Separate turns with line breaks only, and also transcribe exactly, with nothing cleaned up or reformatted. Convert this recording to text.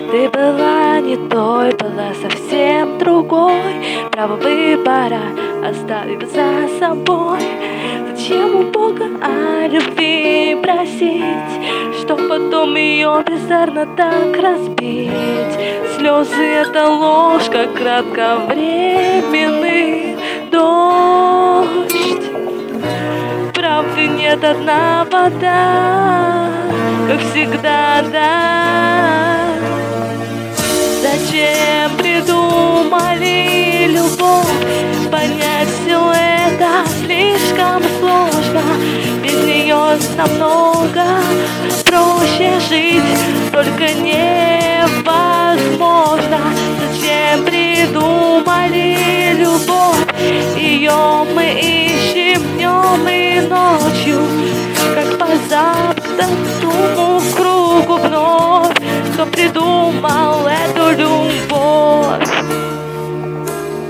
Ты была не той, была совсем другой. Право выбора оставив за собой. Зачем у Бога о любви просить, что потом ее бездарно так разбить? Слезы — это ложка, кратковременный дождь. Правды нет, одна вода, как всегда, да. Зачем придумали любовь? Понять все это слишком сложно. Без нее намного проще жить, только невозможно. Зачем придумали любовь? Ее мы ищем днем и ночью, как по замкнутому кругу вновь. Кто придумал это?